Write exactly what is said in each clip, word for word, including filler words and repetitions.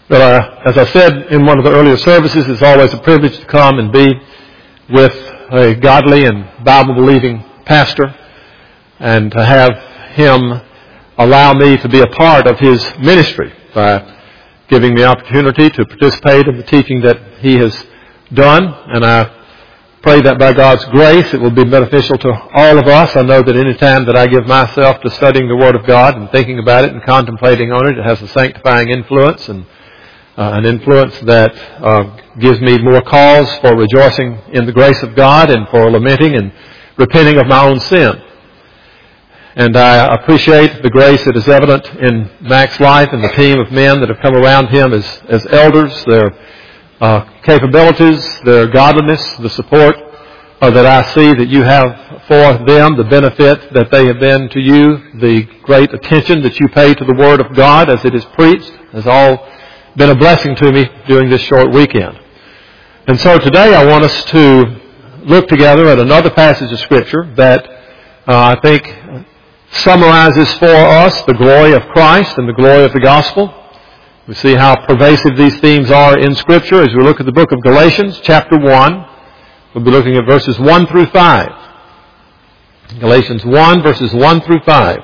But uh, as I said in one of the earlier services, it's always a privilege to come and be with a godly and Bible-believing pastor and to have him allow me to be a part of his ministry by giving me opportunity to participate in the teaching that he has done. And I pray that by God's grace it will be beneficial to all of us. I know that any time that I give myself to studying the Word of God and thinking about it and contemplating on it, it has a sanctifying influence and uh, an influence that uh, gives me more cause for rejoicing in the grace of God and for lamenting and repenting of my own sin. And I appreciate the grace that is evident in Mac's life and the team of men that have come around him as, as elders, their uh, capabilities, their godliness, the support uh, that I see that you have for them, the benefit that they have been to you, the great attention that you pay to the Word of God as it is preached, has all been a blessing to me during this short weekend. And so today I want us to look together at another passage of Scripture that uh, I think summarizes for us the glory of Christ and the glory of the gospel. We see how pervasive these themes are in Scripture as we look at the book of Galatians, chapter one. We'll be looking at verses one through five. Galatians one, verses one through five.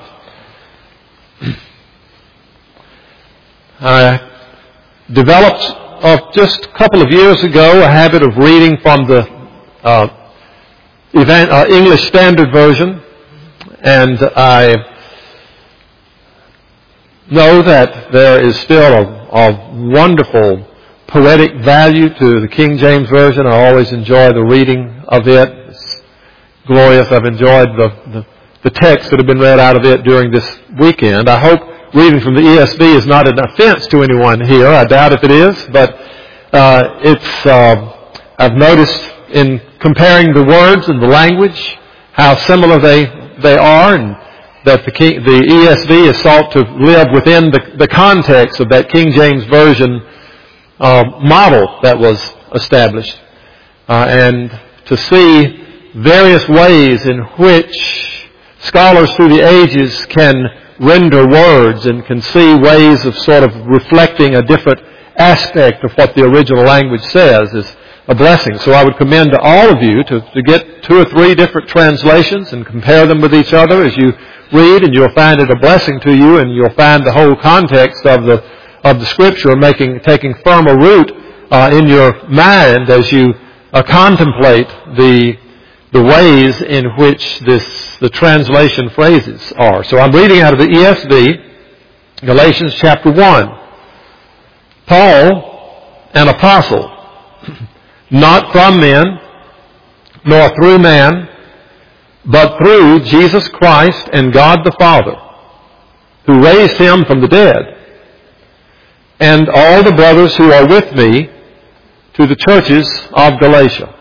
I developed uh, just a couple of years ago a habit of reading from the uh, event, uh, English Standard Version. And I know that there is still a, a wonderful poetic value to the King James Version. I always enjoy the reading of it. It's glorious. I've enjoyed the, the, the texts that have been read out of it during this weekend. I hope reading from the E S V is not an offense to anyone here. I doubt if it is, but uh, it's. Uh, I've noticed in comparing the words and the language how similar they they are, and that the, King, the E S V is sought to live within the, the context of that King James Version uh, model that was established. Uh, and to see various ways in which scholars through the ages can render words and can see ways of sort of reflecting a different aspect of what the original language says is a blessing. So I would commend to all of you to, to get two or three different translations and compare them with each other as you read, and you'll find it a blessing to you, and you'll find the whole context of the of the Scripture making taking firmer root uh, in your mind as you uh, contemplate the the ways in which this the translation phrases are. So I'm reading out of the E S V, Galatians chapter one. Paul, an apostle, not from men, nor through man, but through Jesus Christ and God the Father, who raised him from the dead, and all the brothers who are with me, to the churches of Galatia.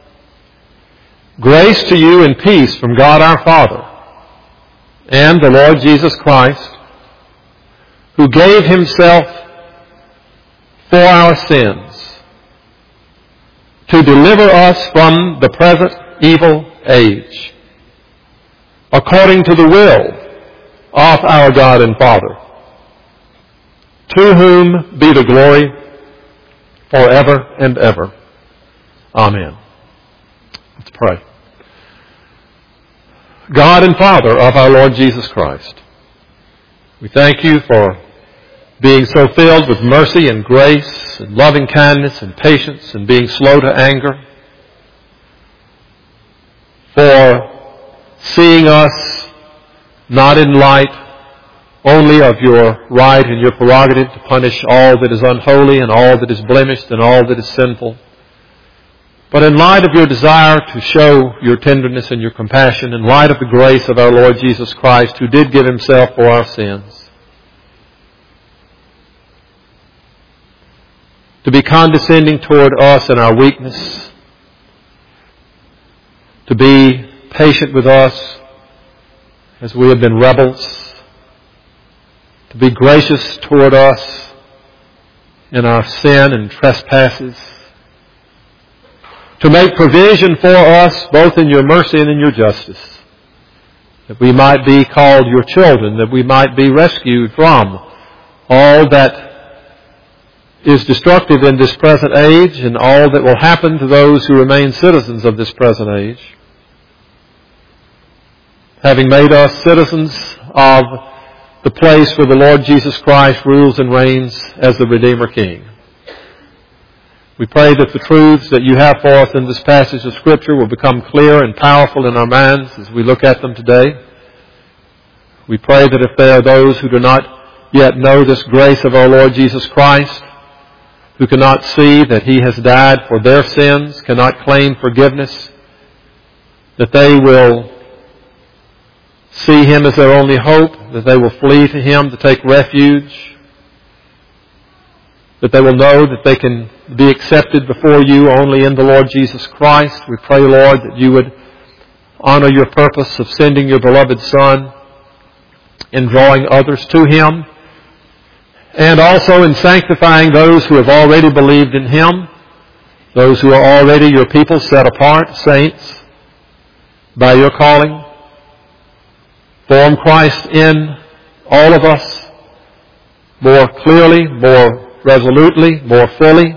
Grace to you and peace from God our Father and the Lord Jesus Christ, who gave himself for our sins, to deliver us from the present evil age, according to the will of our God and Father, to whom be the glory forever and ever. Amen. Let's pray. God and Father of our Lord Jesus Christ, we thank you for being so filled with mercy and grace and loving kindness and patience and being slow to anger, for seeing us not in light only of your right and your prerogative to punish all that is unholy and all that is blemished and all that is sinful, but in light of your desire to show your tenderness and your compassion, in light of the grace of our Lord Jesus Christ, who did give himself for our sins, to be condescending toward us in our weakness, to be patient with us as we have been rebels, to be gracious toward us in our sin and trespasses, to make provision for us both in your mercy and in your justice, that we might be called your children, that we might be rescued from all that is destructive in this present age and all that will happen to those who remain citizens of this present age, having made us citizens of the place where the Lord Jesus Christ rules and reigns as the Redeemer King. We pray that the truths that you have for us in this passage of Scripture will become clear and powerful in our minds as we look at them today. We pray that if there are those who do not yet know this grace of our Lord Jesus Christ, who cannot see that He has died for their sins, cannot claim forgiveness, that they will see Him as their only hope, that they will flee to Him to take refuge, that they will know that they can be accepted before you only in the Lord Jesus Christ. We pray, Lord, that you would honor your purpose of sending your beloved Son in drawing others to Him, and also in sanctifying those who have already believed in Him, those who are already your people set apart, saints, by your calling. Form Christ in all of us more clearly, more resolutely, more fully,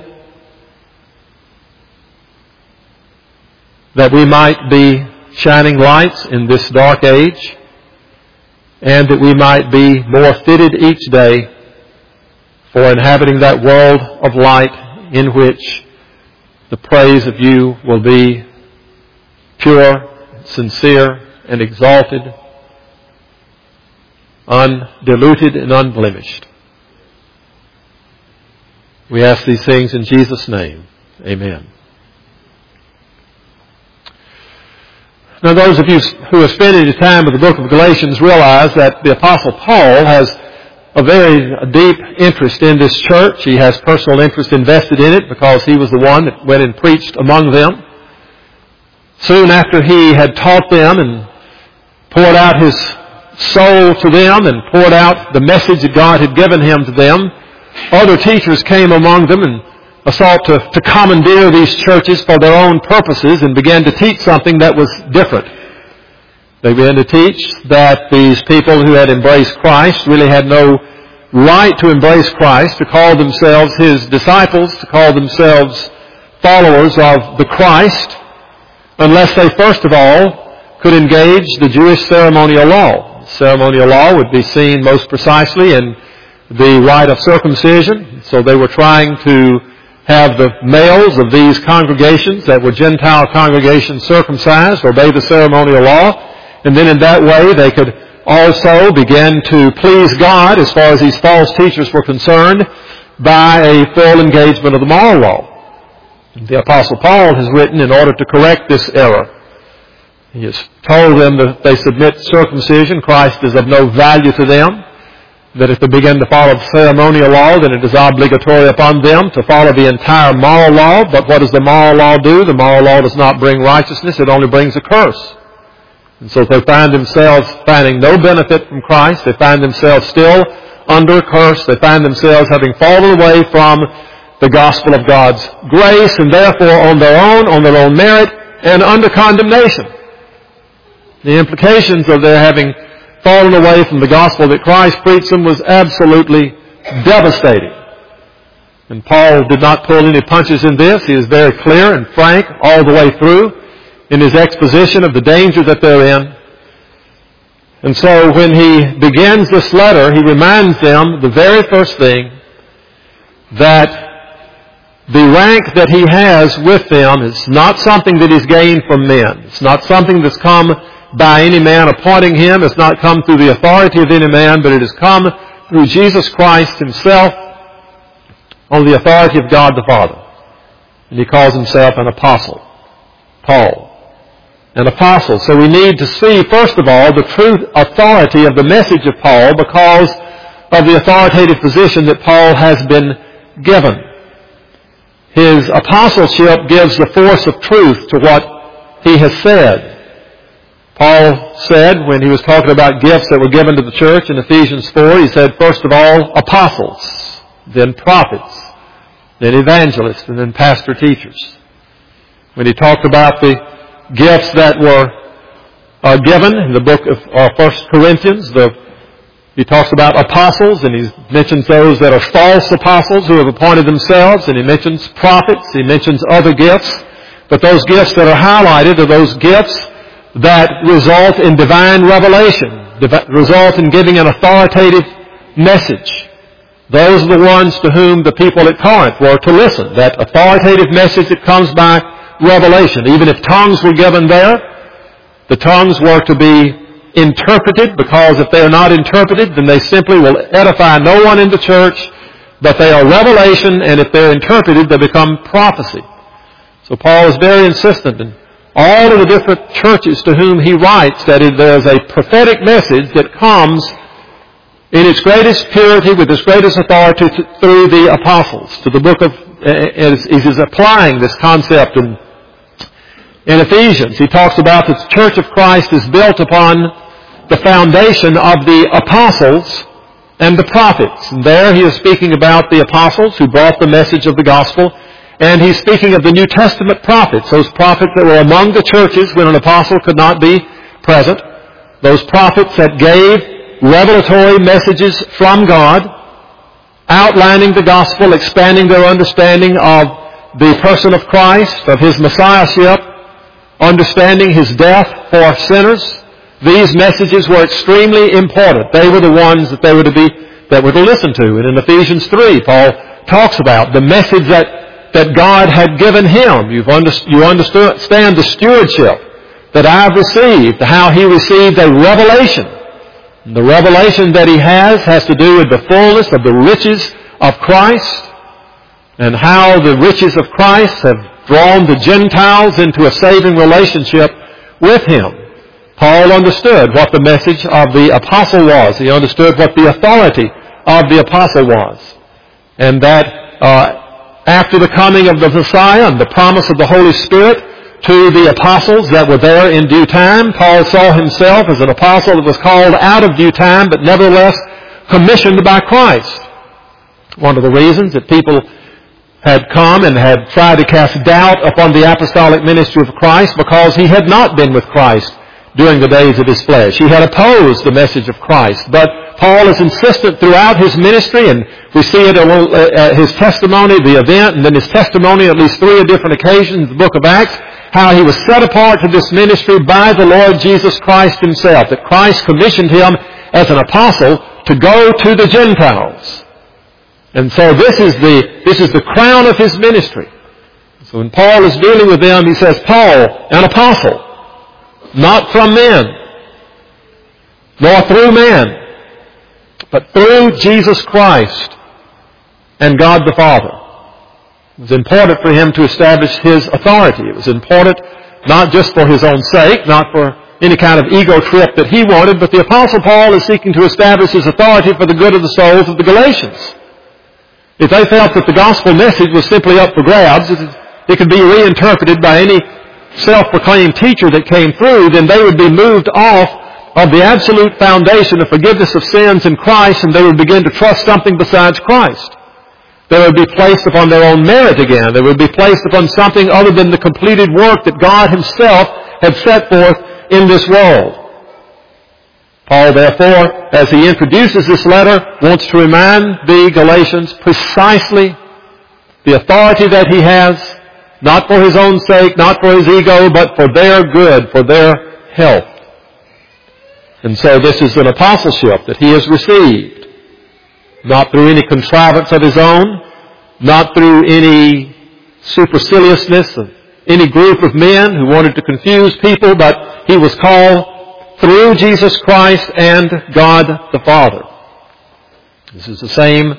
that we might be shining lights in this dark age, and that we might be more fitted each day for inhabiting that world of light in which the praise of you will be pure, sincere, and exalted, undiluted and unblemished. We ask these things in Jesus' name. Amen. Now, those of you who have spent any time with the book of Galatians realize that the Apostle Paul has a very deep interest in this church. He has personal interest invested in it because he was the one that went and preached among them. Soon after he had taught them and poured out his soul to them and poured out the message that God had given him to them, other teachers came among them and sought to, to commandeer these churches for their own purposes and began to teach something that was different. They began to teach that these people who had embraced Christ really had no right to embrace Christ, to call themselves His disciples, to call themselves followers of the Christ, unless they first of all could engage the Jewish ceremonial law. Ceremonial law would be seen most precisely in the rite of circumcision. So they were trying to have the males of these congregations that were Gentile congregations circumcised, obey the ceremonial law, and then in that way they could also begin to please God as far as these false teachers were concerned by a full engagement of the moral law. The Apostle Paul has written in order to correct this error. He has told them that they submit to circumcision. Christ is of no value to them. That if they begin to follow ceremonial law, then it is obligatory upon them to follow the entire moral law. But what does the moral law do? The moral law does not bring righteousness. It only brings a curse. And so they find themselves finding no benefit from Christ. They find themselves still under a curse. They find themselves having fallen away from the gospel of God's grace, and therefore on their own, on their own merit, and under condemnation. The implications of their having fallen away from the gospel that Christ preached them was absolutely devastating. And Paul did not pull any punches in this. He is very clear and frank all the way through in his exposition of the danger that they're in. And so when he begins this letter, he reminds them the very first thing that the rank that he has with them is not something that he's gained from men. It's not something that's come by any man appointing him. It's not come through the authority of any man, but it has come through Jesus Christ himself on the authority of God the Father. And he calls himself an apostle. Paul. An apostle. So we need to see, first of all, the true authority of the message of Paul because of the authoritative position that Paul has been given. His apostleship gives the force of truth to what he has said. Paul said, when he was talking about gifts that were given to the church in Ephesians four, he said, first of all, apostles, then prophets, then evangelists, and then pastor teachers. When he talked about the gifts that were uh, given in the book of uh, First Corinthians, the He talks about apostles, and he mentions those that are false apostles who have appointed themselves, and he mentions prophets, he mentions other gifts. But those gifts that are highlighted are those gifts that result in divine revelation, result in giving an authoritative message. Those are the ones to whom the people at Corinth were to listen. That authoritative message that comes by revelation. Even if tongues were given there, the tongues were to be interpreted, because if they are not interpreted, then they simply will edify no one in the church, but they are revelation, and if they're interpreted, they become prophecy. So Paul is very insistent in all of the different churches to whom he writes that there's a prophetic message that comes in its greatest purity, with its greatest authority, through the apostles. To the book of, as he is applying this concept in, in Ephesians. He talks about that the church of Christ is built upon the foundation of the apostles and the prophets. And there he is speaking about the apostles who brought the message of the gospel. And he's speaking of the New Testament prophets, those prophets that were among the churches when an apostle could not be present. Those prophets that gave revelatory messages from God, outlining the gospel, expanding their understanding of the person of Christ, of His Messiahship, understanding His death for sinners. These messages were extremely important. They were the ones that they were to be, that were to listen to. And in Ephesians three, Paul talks about the message that, that God had given him. You've under, you understand the stewardship that I've received, how he received a revelation. And the revelation that he has has to do with the fullness of the riches of Christ, and how the riches of Christ have drawn the Gentiles into a saving relationship with him. Paul understood what the message of the apostle was. He understood what the authority of the apostle was. And that uh, after the coming of the Messiah and the promise of the Holy Spirit to the apostles that were there in due time, Paul saw himself as an apostle that was called out of due time, but nevertheless commissioned by Christ. One of the reasons that people had come and had tried to cast doubt upon the apostolic ministry of Christ, because he had not been with Christ during the days of his flesh. He had opposed the message of Christ. But Paul is insistent throughout his ministry, and we see it at his testimony, the event, and then his testimony at least three different occasions in the book of Acts, how he was set apart to this ministry by the Lord Jesus Christ himself, that Christ commissioned him as an apostle to go to the Gentiles. And so this is the, this is the crown of his ministry. So when Paul is dealing with them, he says, Paul, an apostle, not from men, nor through man, but through Jesus Christ and God the Father. It was important for him to establish his authority. It was important not just for his own sake, not for any kind of ego trip that he wanted, but the Apostle Paul is seeking to establish his authority for the good of the souls of the Galatians. If they felt that the gospel message was simply up for grabs, it could be reinterpreted by any self-proclaimed teacher that came through, then they would be moved off of the absolute foundation of forgiveness of sins in Christ, and they would begin to trust something besides Christ. They would be placed upon their own merit again. They would be placed upon something other than the completed work that God himself had set forth in this world. Paul, therefore, as he introduces this letter, wants to remind the Galatians precisely the authority that he has, not for his own sake, not for his ego, but for their good, for their health. And so this is an apostleship that he has received, not through any contrivance of his own, not through any superciliousness of any group of men who wanted to confuse people, but he was called through Jesus Christ and God the Father. This is the same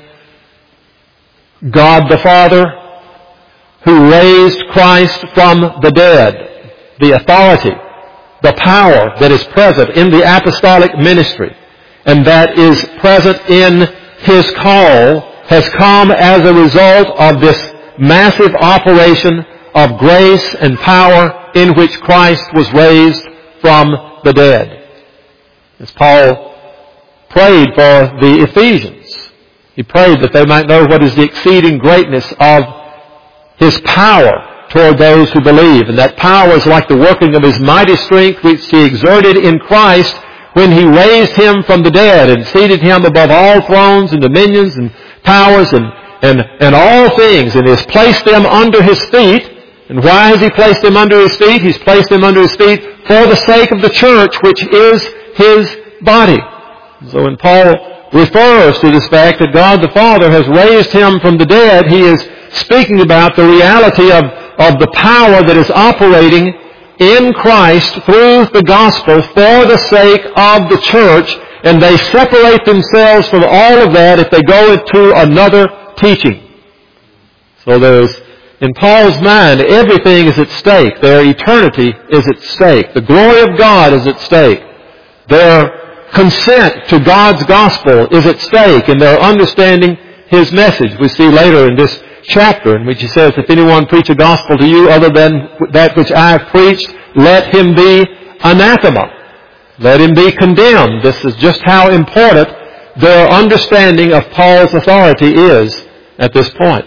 God the Father who raised Christ from the dead. The authority, the power that is present in the apostolic ministry and that is present in his call has come as a result of this massive operation of grace and power in which Christ was raised from the dead. As Paul prayed for the Ephesians, he prayed that they might know what is the exceeding greatness of his power toward those who believe. And that power is like the working of his mighty strength which he exerted in Christ when He raised Him from the dead and seated Him above all thrones and dominions and powers and, and, and all things, and has placed them under His feet. And why has He placed them under His feet? He's placed them under His feet for the sake of the church, which is His body. So when Paul refers to this fact that God the Father has raised Him from the dead, he is speaking about the reality of, of the power that is operating in Christ through the gospel for the sake of the church, and they separate themselves from all of that if they go into another teaching. So there's, in Paul's mind, everything is at stake. Their eternity is at stake. The glory of God is at stake. Their consent to God's gospel is at stake, and their understanding His message. We see later in this chapter in which he says, if anyone preach a gospel to you other than that which I have preached, let him be anathema. Let him be condemned. This is just how important their understanding of Paul's authority is at this point.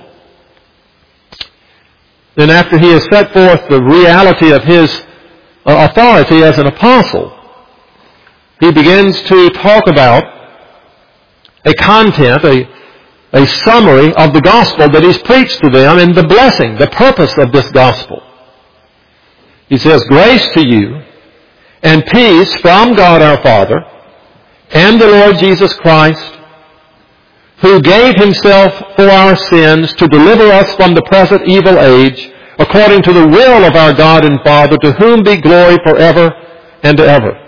Then after he has set forth the reality of his authority as an apostle, he begins to talk about a content, a a summary of the gospel that he's preached to them and the blessing, the purpose of this gospel. He says, grace to you and peace from God our Father and the Lord Jesus Christ, who gave Himself for our sins to deliver us from the present evil age, according to the will of our God and Father, to whom be glory forever and ever.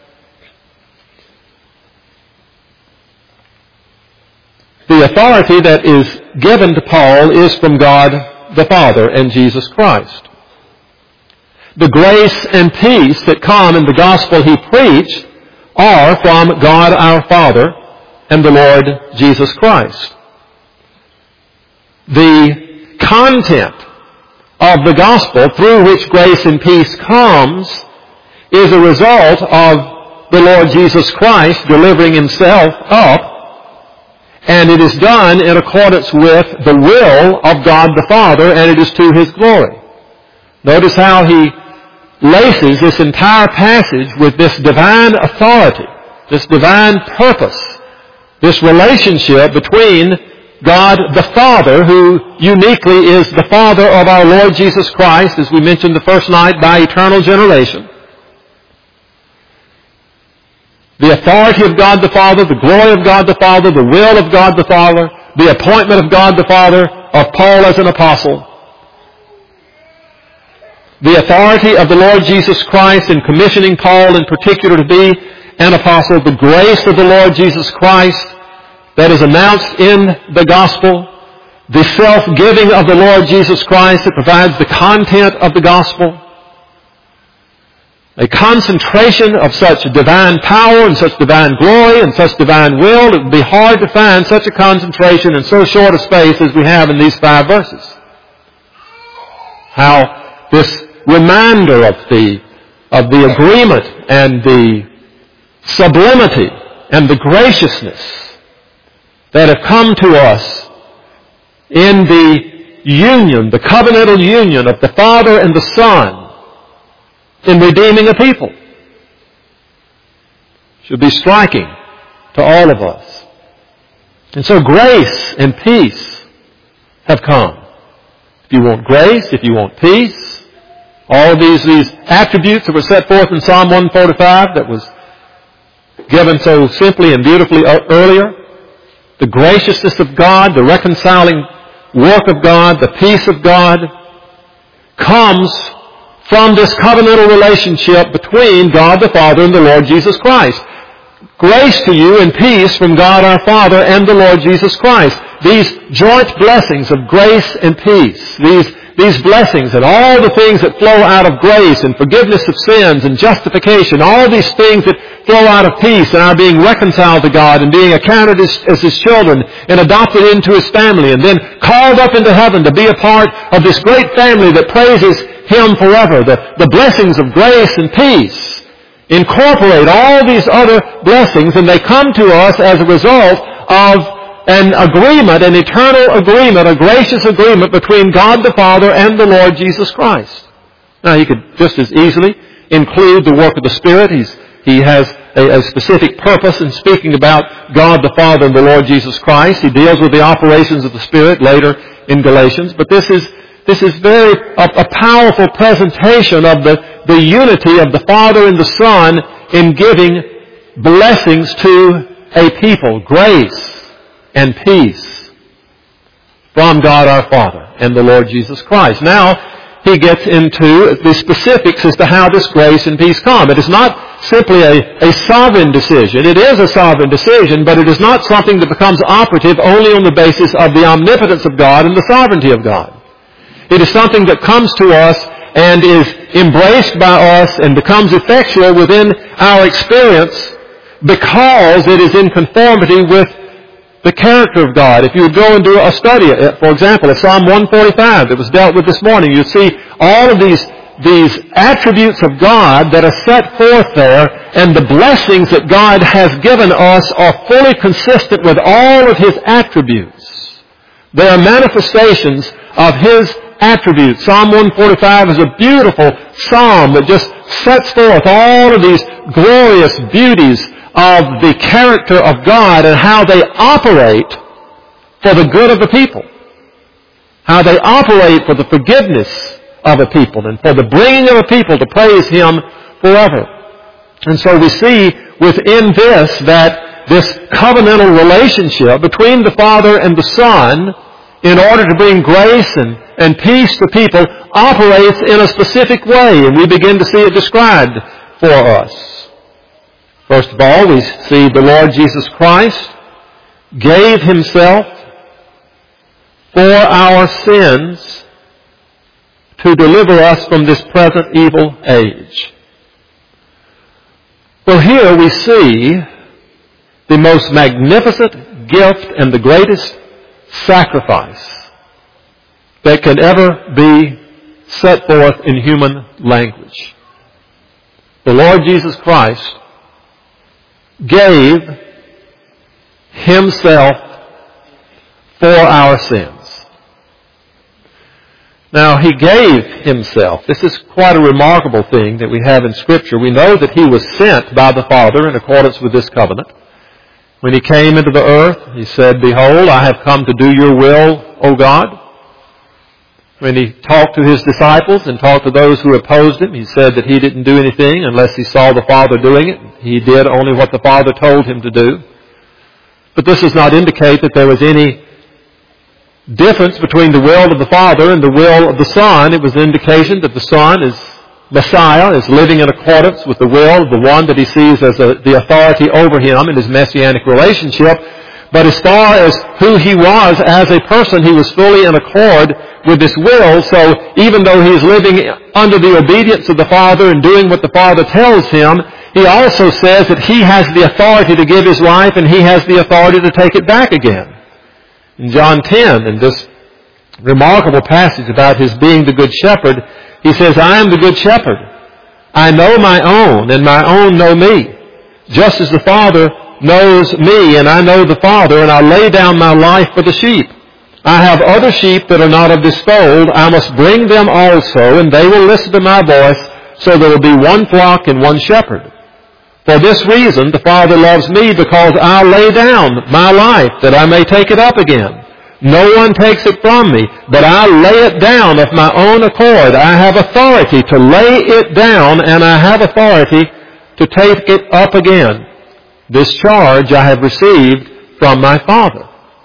The authority that is given to Paul is from God the Father and Jesus Christ. The grace and peace that come in the gospel he preached are from God our Father and the Lord Jesus Christ. The content of the gospel through which grace and peace comes is a result of the Lord Jesus Christ delivering Himself up. And it is done in accordance with the will of God the Father, and it is to His glory. Notice how he laces this entire passage with this divine authority, this divine purpose, this relationship between God the Father, who uniquely is the Father of our Lord Jesus Christ, as we mentioned the first night, by eternal generation. The authority of God the Father, the glory of God the Father, the will of God the Father, the appointment of God the Father of Paul as an apostle. The authority of the Lord Jesus Christ in commissioning Paul in particular to be an apostle. The grace of the Lord Jesus Christ that is announced in the gospel. The self-giving of the Lord Jesus Christ that provides the content of the gospel. A concentration of such divine power and such divine glory and such divine will, it would be hard to find such a concentration in so short a space as we have in these five verses. How this reminder of the, of the agreement and the sublimity and the graciousness that have come to us in the union, the covenantal union of the Father and the Son, in redeeming a people, should be striking to all of us. And so grace and peace have come. If you want grace, if you want peace, all of these, these attributes that were set forth in Psalm one forty-five that was given so simply and beautifully earlier, the graciousness of God, the reconciling work of God, the peace of God, comes from this covenantal relationship between God the Father and the Lord Jesus Christ. Grace to you and peace from God our Father and the Lord Jesus Christ. These joint blessings of grace and peace, these, these blessings and all the things that flow out of grace and forgiveness of sins and justification, all these things that flow out of peace and our being reconciled to God and being accounted as, as His children and adopted into His family and then called up into heaven to be a part of this great family that praises Him forever. The, the blessings of grace and peace incorporate all these other blessings, and they come to us as a result of an agreement, an eternal agreement, a gracious agreement between God the Father and the Lord Jesus Christ. Now, He could just as easily include the work of the Spirit. He's, he has a, a specific purpose in speaking about God the Father and the Lord Jesus Christ. He deals with the operations of the Spirit later in Galatians. But this is this is very a, a powerful presentation of the, the unity of the Father and the Son in giving blessings to a people, grace and peace from God our Father and the Lord Jesus Christ. Now, he gets into the specifics as to how this grace and peace come. It is not simply a, a sovereign decision. It is a sovereign decision, but it is not something that becomes operative only on the basis of the omnipotence of God and the sovereignty of God. It is something that comes to us and is embraced by us and becomes effectual within our experience because it is in conformity with the character of God. If you would go and do a study, for example, of Psalm one forty-five that was dealt with this morning, you'd see all of these, these attributes of God that are set forth there, and the blessings that God has given us are fully consistent with all of His attributes. They are manifestations of His attributes. Psalm one forty-five is a beautiful psalm that just sets forth all of these glorious beauties of the character of God and how they operate for the good of the people. How they operate for the forgiveness of a people and for the bringing of a people to praise Him forever. And so we see within this that this covenantal relationship between the Father and the Son, in order to bring grace and, and peace to people, operates in a specific way, and we begin to see it described for us. First of all, we see the Lord Jesus Christ gave Himself for our sins to deliver us from this present evil age. Well, here we see the most magnificent gift and the greatest sacrifice that can ever be set forth in human language. The Lord Jesus Christ gave Himself for our sins. Now, He gave Himself. This is quite a remarkable thing that we have in Scripture. We know that He was sent by the Father in accordance with this covenant. When He came into the earth, He said, "Behold, I have come to do your will, O God." When He talked to His disciples and talked to those who opposed Him, He said that He didn't do anything unless He saw the Father doing it. He did only what the Father told Him to do. But this does not indicate that there was any difference between the will of the Father and the will of the Son. It was an indication that the Son is Messiah, is living in accordance with the will of the one that He sees as a, the authority over Him in His messianic relationship. But as far as who He was as a person, He was fully in accord with this will. So even though He is living under the obedience of the Father and doing what the Father tells Him, He also says that He has the authority to give His life and He has the authority to take it back again. In John ten, in this remarkable passage about His being the Good Shepherd, He says, "I am the Good Shepherd. I know my own, and my own know me. Just as the Father knows me, and I know the Father, and I lay down my life for the sheep. I have other sheep that are not of this fold. I must bring them also, and they will listen to my voice, so there will be one flock and one shepherd. For this reason the Father loves me, because I lay down my life, that I may take it up again. No one takes it from me, but I lay it down of my own accord. I have authority to lay it down, and I have authority to take it up again. This charge I have received from my Father."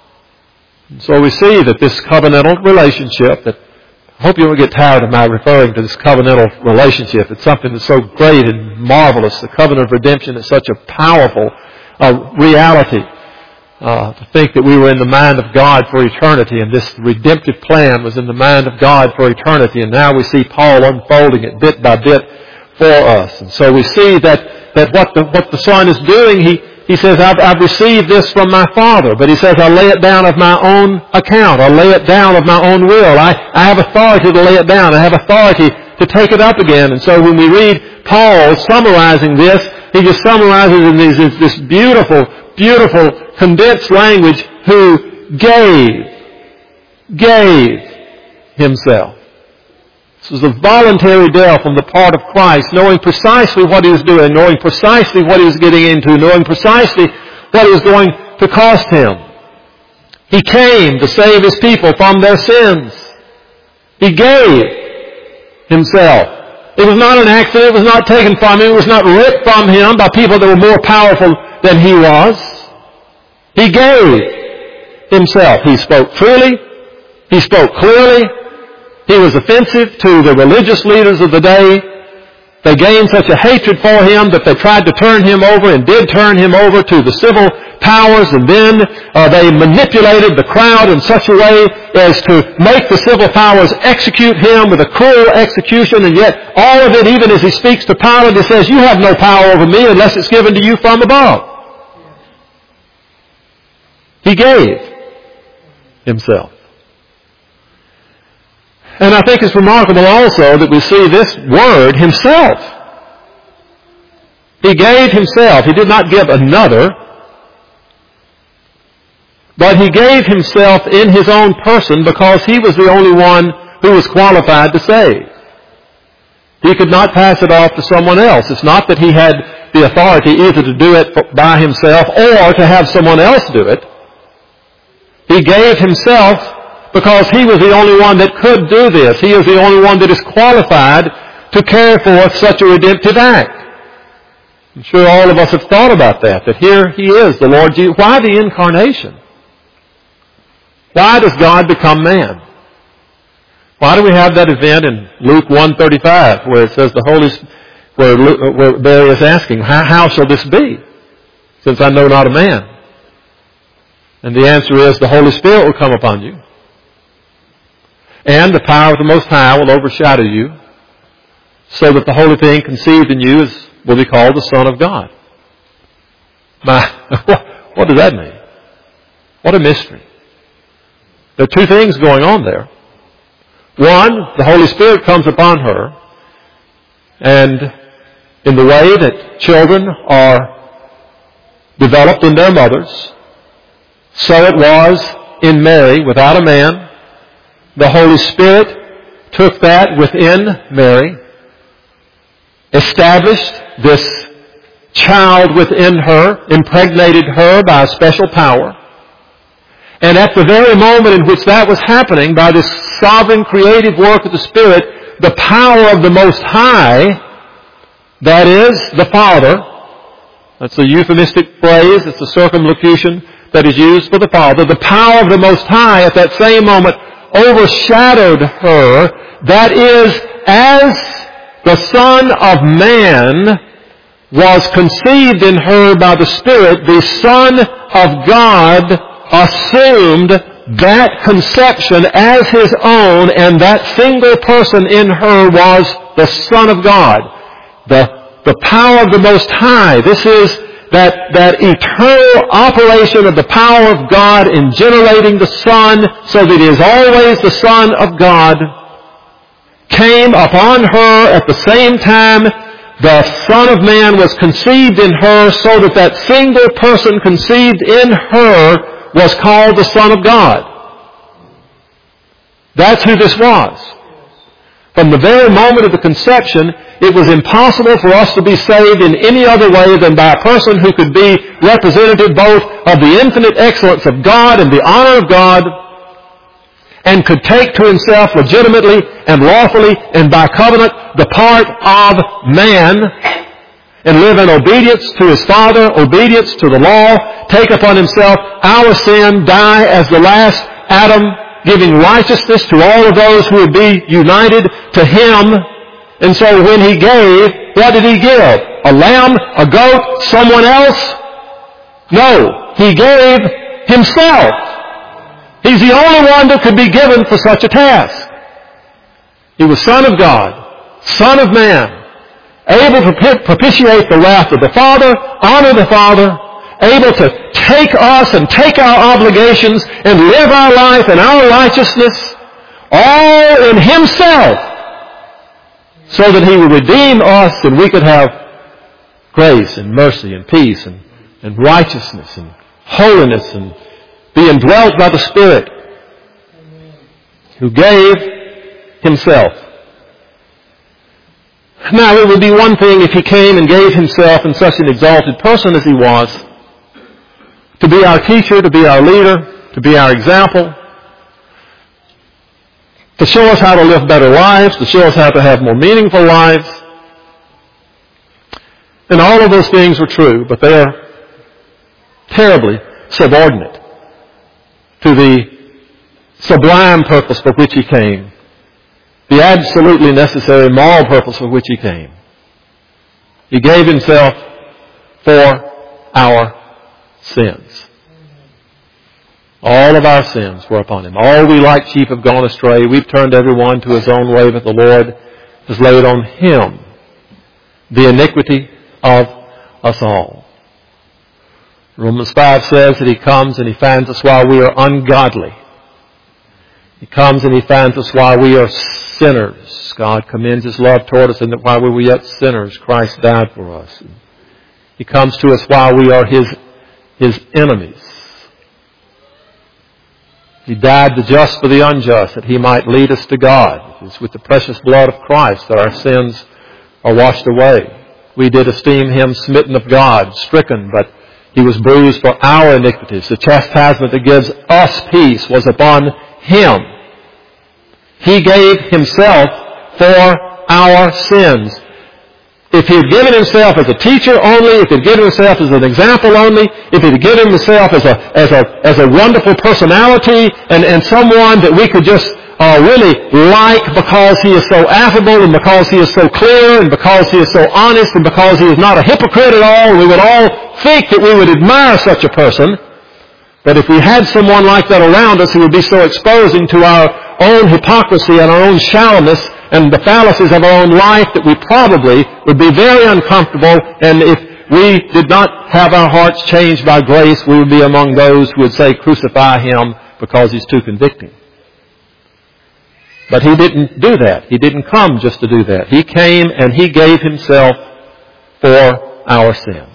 And so we see that this covenantal relationship, that I hope you won't get tired of my referring to this covenantal relationship. It's something that's so great and marvelous. The covenant of redemption is such a powerful uh, reality. Uh, to think that we were in the mind of God for eternity, and this redemptive plan was in the mind of God for eternity, and now we see Paul unfolding it bit by bit for us. And so we see that, that what the, what the Son is doing, he, he says, I've, I've received this from my Father, but he says, I lay it down of my own account. I lay it down of my own will. I, I have authority to lay it down. I have authority to take it up again. And so when we read Paul summarizing this, he just summarizes in these, this beautiful, beautiful, condensed language, who gave, gave himself This was a voluntary death on the part of Christ, knowing precisely what He was doing, knowing precisely what He was getting into, knowing precisely what it was going to cost Him. He came to save His people from their sins. He gave Himself. It was not an accident. It was not taken from Him. It was not ripped from Him by people that were more powerful than He was. He gave Himself. He spoke truly. He spoke clearly. He was offensive to the religious leaders of the day. They gained such a hatred for Him that they tried to turn Him over and did turn Him over to the civil powers, and then uh, they manipulated the crowd in such a way as to make the civil powers execute Him with a cruel execution, and yet all of it, even as He speaks to Pilate, He says, "You have no power over me unless it's given to you from above." He gave Himself. And I think it's remarkable also that we see this word Himself. He gave Himself. He did not give another, but He gave Himself in His own person because He was the only one who was qualified to save. He could not pass it off to someone else. It's not that He had the authority either to do it by Himself or to have someone else do it. He gave Himself because He was the only one that could do this. He is the only one that is qualified to carry forth such a redemptive act. I'm sure all of us have thought about that, that here He is, the Lord Jesus. Why the incarnation? Why does God become man? Why do we have that event in Luke one thirty-five where it says the Holy, where, where Mary is asking, how, how shall this be, since I know not a man? And the answer is the Holy Spirit will come upon you. And the power of the Most High will overshadow you, so that the holy thing conceived in you is, will be called the Son of God. My, what does that mean? What a mystery. There are two things going on there. One, the Holy Spirit comes upon her, and in the way that children are developed in their mothers, so it was in Mary without a man. The Holy Spirit took that within Mary, established this child within her, impregnated her by a special power. And at the very moment in which that was happening, by this sovereign creative work of the Spirit, the power of the Most High, that is, the Father, that's a euphemistic phrase, it's a circumlocution that is used for the Father, the power of the Most High at that same moment overshadowed her. That is, as the Son of Man was conceived in her by the Spirit, the Son of God assumed that conception as His own, and that single person in her was the Son of God. The, the power of the Most High. This is that, that eternal operation of the power of God in generating the Son so that He is always the Son of God, came upon her at the same time the Son of Man was conceived in her, so that that single person conceived in her was called the Son of God. That's who this was. From the very moment of the conception, it was impossible for us to be saved in any other way than by a person who could be representative both of the infinite excellence of God and the honor of God, and could take to Himself legitimately and lawfully and by covenant the part of man, and live in obedience to His Father, obedience to the law, take upon Himself our sin, die as the last Adam, giving righteousness to all of those who would be united to Him. And so when He gave, what did He give? A lamb? A goat? Someone else? No. He gave Himself. He's the only one that could be given for such a task. He was Son of God, Son of Man, able to propitiate the wrath of the Father, honor the Father, able to take us and take our obligations and live our life and our righteousness all in Himself, so that He would redeem us and we could have grace and mercy and peace and, and righteousness and holiness and be indwelt by the Spirit, who gave Himself. Now, it would be one thing if he came and gave himself in such an exalted person as he was to be our teacher, to be our leader, to be our example, to show us how to live better lives, to show us how to have more meaningful lives. And all of those things are true, but they are terribly subordinate to the sublime purpose for which he came, the absolutely necessary moral purpose for which he came. He gave himself for our sins. All of our sins were upon him. All we like sheep have gone astray. We've turned every one to his own way, but the Lord has laid on him the iniquity of us all. Romans five says that he comes and he finds us while we are ungodly. He comes and he finds us while we are sinners. God commends his love toward us, and that while we were yet sinners, Christ died for us. He comes to us while we are his, his enemies. He died the just for the unjust, that he might lead us to God. It's with the precious blood of Christ that our sins are washed away. We did esteem him smitten of God, stricken, but he was bruised for our iniquities. The chastisement that gives us peace was upon him. He gave himself for our sins. If he had given himself as a teacher only, if he had given himself as an example only, if he had given himself as a as a as a wonderful personality and, and someone that we could just uh, really like because he is so affable and because he is so clear and because he is so honest and because he is not a hypocrite at all, we would all think that we would admire such a person. But if we had someone like that around us who would be so exposing to our own hypocrisy and our own shallowness and the fallacies of our own life that we probably would be very uncomfortable, and if we did not have our hearts changed by grace, we would be among those who would say, crucify him because he's too convicting. But he didn't do that. He didn't come just to do that. He came and he gave himself for our sins.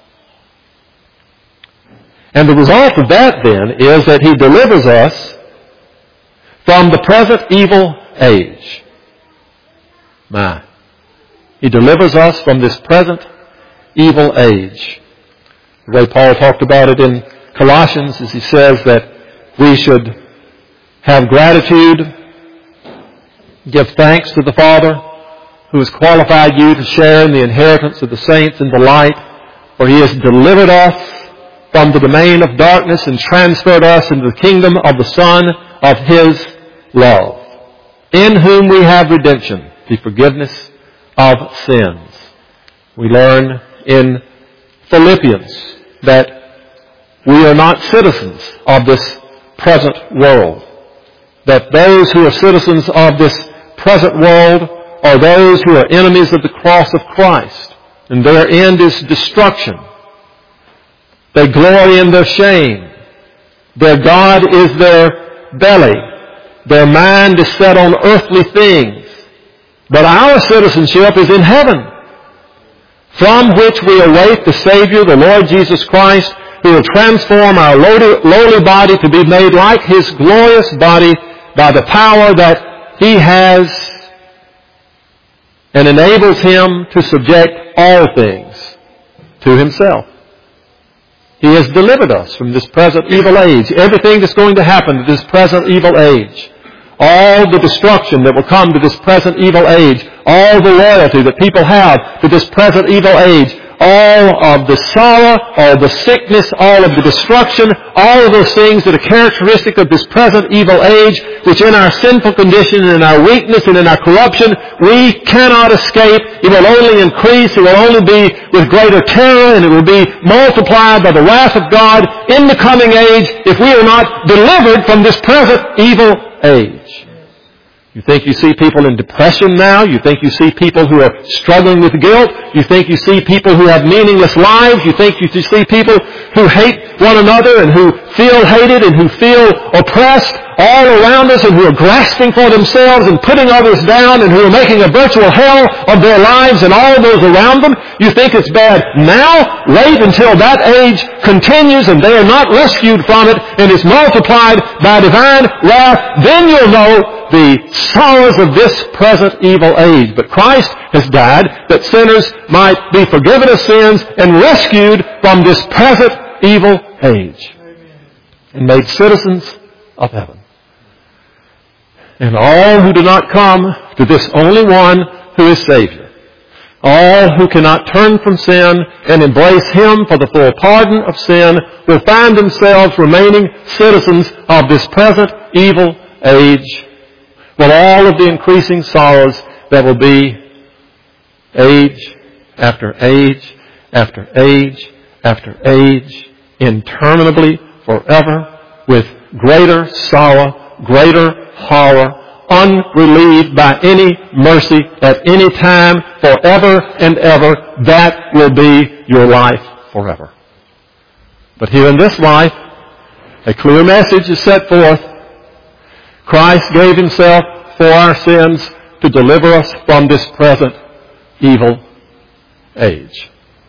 And the result of that then is that he delivers us from the present evil age. My. He delivers us from this present evil age. The way Paul talked about it in Colossians is he says that we should have gratitude, give thanks to the Father who has qualified you to share in the inheritance of the saints in the light, for he has delivered us from the domain of darkness and transferred us into the kingdom of the Son of his love, in whom we have redemption, the forgiveness of sins. We learn in Philippians that we are not citizens of this present world, that those who are citizens of this present world are those who are enemies of the cross of Christ, and their end is destruction. They glory in their shame. Their God is their belly. Their mind is set on earthly things. But our citizenship is in heaven, from which we await the Savior, the Lord Jesus Christ, who will transform our lowly body to be made like his glorious body by the power that he has and enables him to subject all things to himself. He has delivered us from this present evil age. Everything that's going to happen to this present evil age. All the destruction that will come to this present evil age. All the loyalty that people have to this present evil age. All of the sorrow, all the sickness, all of the destruction, all of those things that are characteristic of this present evil age, which in our sinful condition and in our weakness and in our corruption, we cannot escape. It will only increase. It will only be with greater terror, and it will be multiplied by the wrath of God in the coming age if we are not delivered from this present evil age. You think you see people in depression now? You think you see people who are struggling with guilt? You think you see people who have meaningless lives? You think you see people who hate one another and who feel hated and who feel oppressed all around us and who are grasping for themselves and putting others down and who are making a virtual hell of their lives and all those around them? You think it's bad now? Wait until that age continues and they are not rescued from it and is multiplied by divine wrath. Then you'll know the sorrows of this present evil age. But Christ has died that sinners might be forgiven of sins and rescued from this present evil age and made citizens of heaven. And all who do not come to this only one who is Savior, all who cannot turn from sin and embrace Him for the full pardon of sin, will find themselves remaining citizens of this present evil age, with all of the increasing sorrows that will be age after age after age after age, interminably forever, with greater sorrow, greater horror, unrelieved by any mercy at any time, forever and ever. That will be your life forever. But here in this life, a clear message is set forth. Christ gave Himself for our sins to deliver us from this present evil age.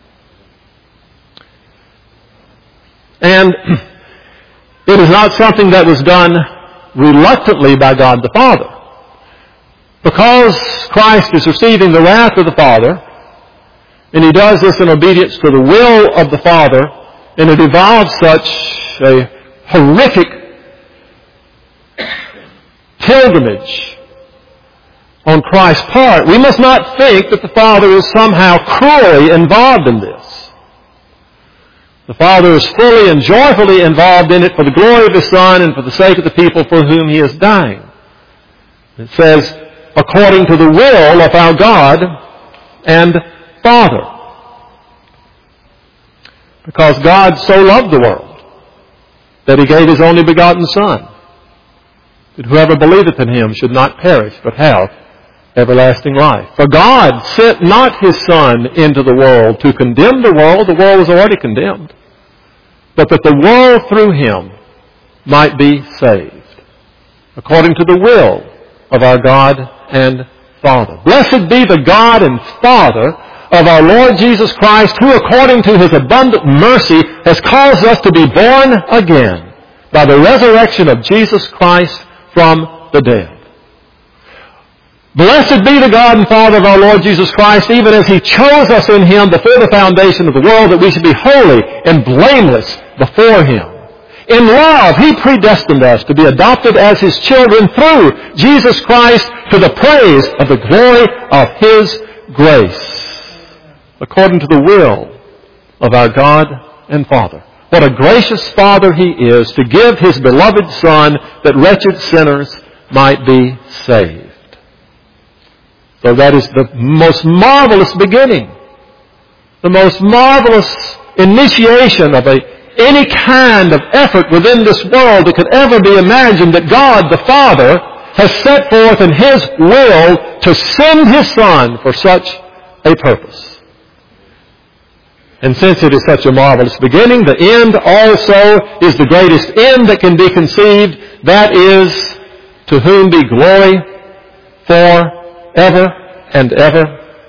And it is not something that was done reluctantly by God the Father. Because Christ is receiving the wrath of the Father, and He does this in obedience to the will of the Father, and it involves such a horrific pilgrimage on Christ's part, we must not think that the Father is somehow cruelly involved in this. The Father is fully and joyfully involved in it for the glory of His Son and for the sake of the people for whom He is dying. It says, according to the will of our God and Father. Because God so loved the world that He gave His only begotten Son, that whoever believeth in Him should not perish but have everlasting life. For God sent not His Son into the world to condemn the world. The world was already condemned. But that the world through Him might be saved, according to the will of our God and Father. Blessed be the God and Father of our Lord Jesus Christ, who according to His abundant mercy has caused us to be born again by the resurrection of Jesus Christ from the dead. Blessed be the God and Father of our Lord Jesus Christ, even as He chose us in Him before the foundation of the world, that we should be holy and blameless before Him. In love, He predestined us to be adopted as His children through Jesus Christ to the praise of the glory of His grace, according to the will of our God and Father. What a gracious Father He is to give His beloved Son that wretched sinners might be saved. So that is the most marvelous beginning, the most marvelous initiation of a, any kind of effort within this world that could ever be imagined, that God the Father has set forth in His will to send His Son for such a purpose. And since it is such a marvelous beginning, the end also is the greatest end that can be conceived. That is, to whom be glory for ever and ever.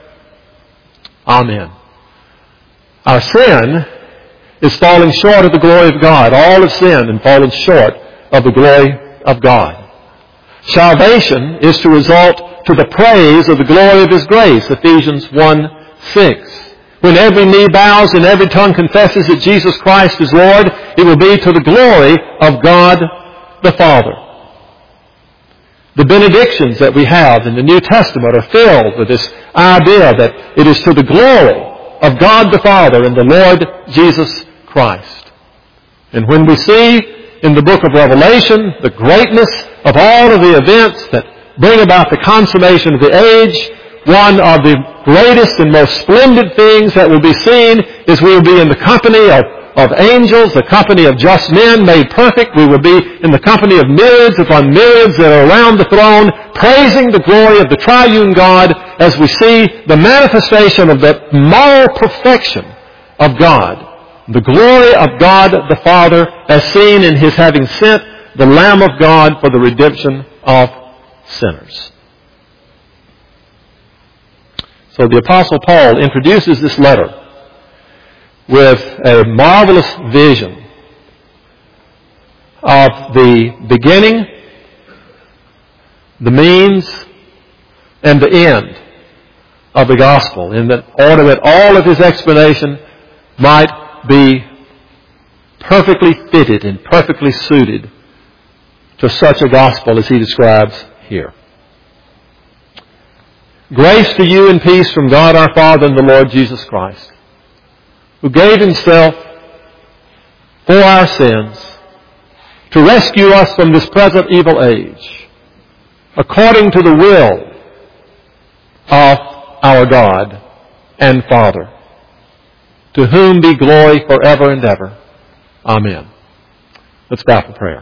Amen. Our sin is falling short of the glory of God. All have sinned and fallen short of the glory of God. Salvation is to result to the praise of the glory of His grace, Ephesians one six. When every knee bows and every tongue confesses that Jesus Christ is Lord, it will be to the glory of God the Father. The benedictions that we have in the New Testament are filled with this idea that it is to the glory of God the Father and the Lord Jesus Christ. And when we see in the book of Revelation the greatness of all of the events that bring about the consummation of the age, one of the greatest and most splendid things that will be seen is we will be in the company of of angels, the company of just men made perfect. We will be in the company of myriads upon myriads that are around the throne, praising the glory of the triune God as we see the manifestation of the moral perfection of God. The glory of God the Father as seen in His having sent the Lamb of God for the redemption of sinners. So the Apostle Paul introduces this letter with a marvelous vision of the beginning the means and the end of the gospel, in order that all of his explanation might be perfectly fitted and perfectly suited to such a gospel as he describes here. Grace to you and peace from God our Father and the Lord Jesus Christ, who gave himself for our sins to rescue us from this present evil age, according to the will of our God and Father, to whom be glory forever and ever. Amen. Let's bow for prayer.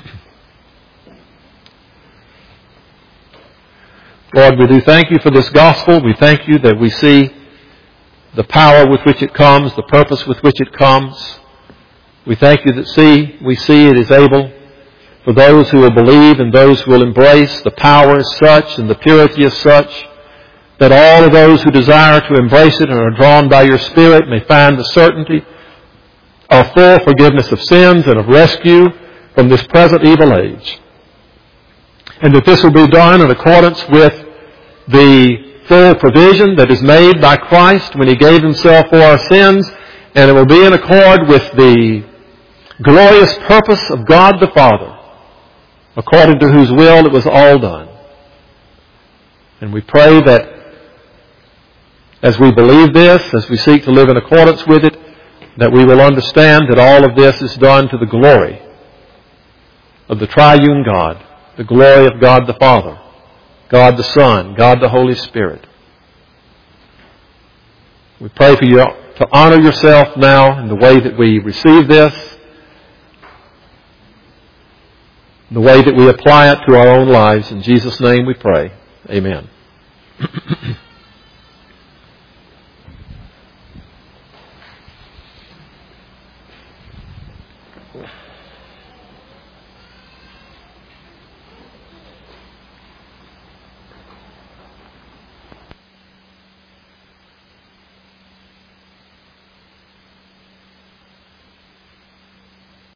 Lord, we do thank you for this gospel. We thank you that we see the power with which it comes, the purpose with which it comes. We thank you that see, we see it is able for those who will believe and those who will embrace. The power is such and the purity is such that all of those who desire to embrace it and are drawn by your Spirit may find the certainty of full forgiveness of sins and of rescue from this present evil age. And that this will be done in accordance with the full provision that is made by Christ when he gave himself for our sins, and it will be in accord with the glorious purpose of God the Father, according to whose will it was all done. And we pray that as we believe this, as we seek to live in accordance with it, that we will understand that all of this is done to the glory of the triune God, the glory of God the Father, God the Son, God the Holy Spirit. We pray for you to honor yourself now in the way that we receive this, the way that we apply it to our own lives. In Jesus' name we pray. Amen.